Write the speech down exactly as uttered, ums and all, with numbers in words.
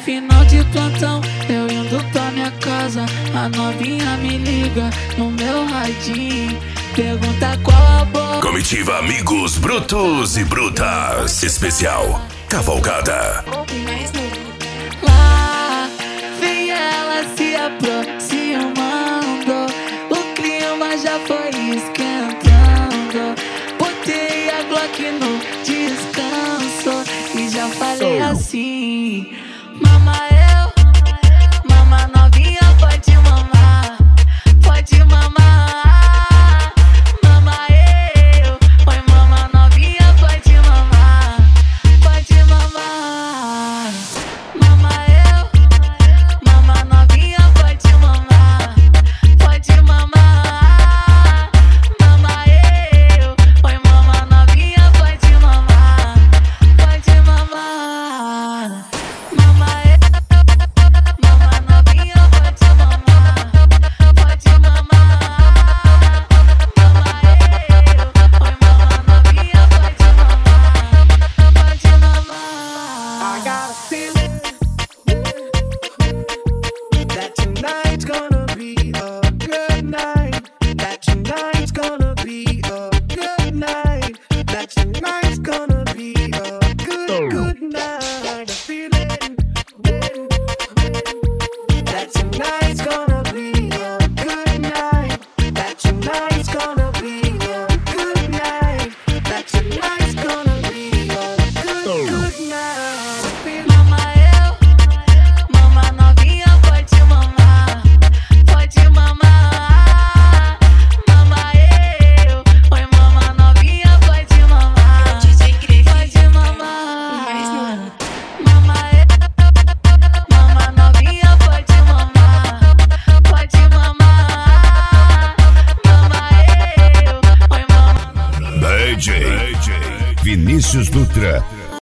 final de plantão, eu indo pra minha casa, a novinha me liga no meu radinho, pergunta qual a boa. Comitiva Amigos Brutos e Brutas, especial Cavalgada. Lá vem ela se aproximando, o clima já foi esquentando. Botei a Glock no descanso e já falei assim: mama eu, mama novinha, pode mamar, pode mamar. Mama eu, oi mama novinha, pode mamar, pode mamar. Mama eu, mama novinha, pode mamar, pode mamar. Mama eu, oi mama novinha, pode mamar, pode mamar. Mama eu, mama novinha, pode mamar, pode mamar. Mama eu, oi mama novinha, pode mamar, pode mamar. I got a feeling that tonight's gonna be a good night. That tonight's gonna be a good night. That tonight's gonna be a good, good night. A feeling that tonight's gonna be a good night. That tonight's gonna be a good night. That tonight's gonna be a good, good night. A feeling Mama eu, mama novinha, pode mamar, pode mamar. Mama eu, oi mama novinha, pode mamar, pode mamar. Mama eu, mama novinha, pode mamar, pode mamar. Mama eu, oi mama novinha. D J Vinícius Dutra